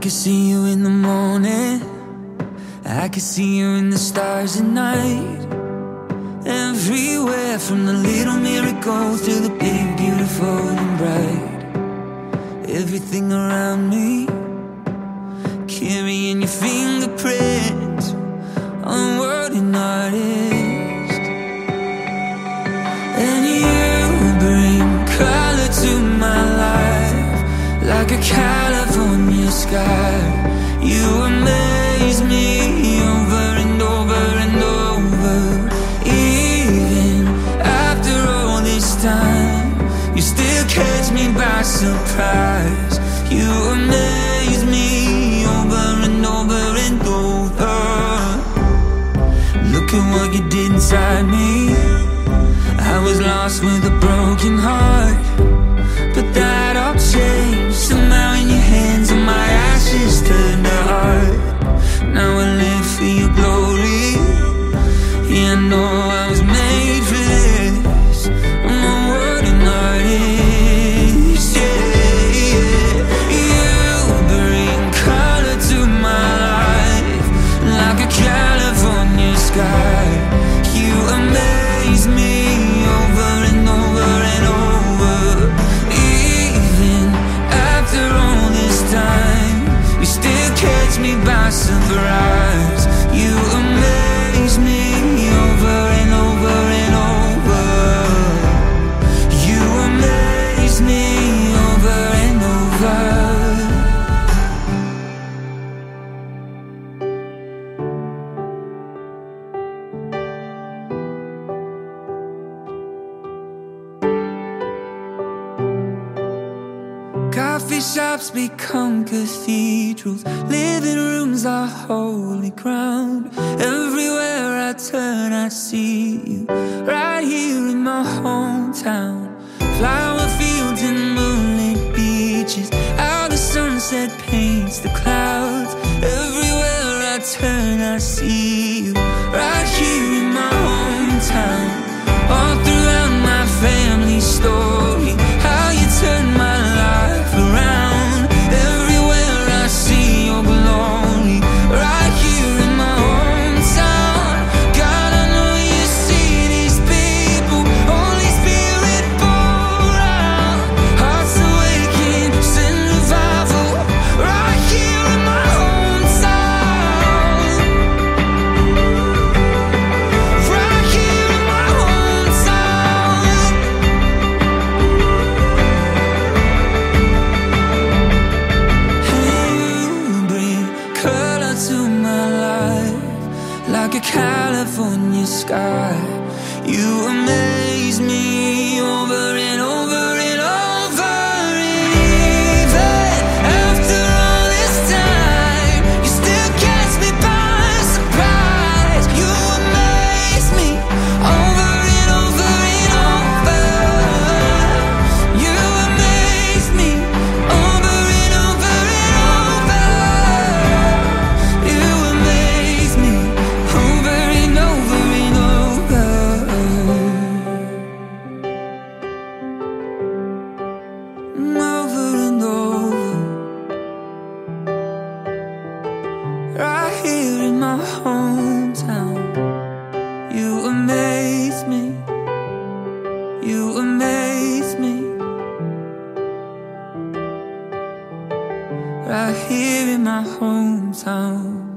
can see you in the morning, I can see you in the stars at night. Everywhere, from the little miracles to the big, beautiful and bright. Everything around me, carrying your fingerprints, onward and artist. And you bring color to my life, like a California sky. You amaze me over and over and over. Even after all this time, you still catch me by surprise. You amaze me over and over and over. Look at what you did inside me. I was lost with a broken heart, but that all changed. Somehow in your hands and my ashes turned to art. Now I live for your glory. Yeah, I know I was made for this. I'm a wording artist. Yeah, yeah. You bring color to my life, like a California sky. You amaze me over and over and over. Even after all this time, you still catch me by surprise. You amaze me over and over and over. You amaze me over and over. Coffee shops become cathedrals, living rooms are holy ground. Everywhere I turn I see you, right here in my hometown. Flower fields and moonlit beaches, how the sunset paints the clouds. Everywhere I turn I see you, right here in my hometown. All throughout my family story, how you turned my life around. Everywhere I see your glory, right here in my hometown. God, I know you see these people, Holy Spirit pour out. Hearts awaken, send revival, right here in my hometown. Right here in my hometown. You bring color to my life, like a California sky. You amaze me over and over and over. And even after all this time, you still catch me by surprise. You amaze me over and over and over. You amaze me over and over and over. You amaze me over and over and over. Over and over. Right here in my hometown. You amaze me. You amaze me. Right here in my hometown.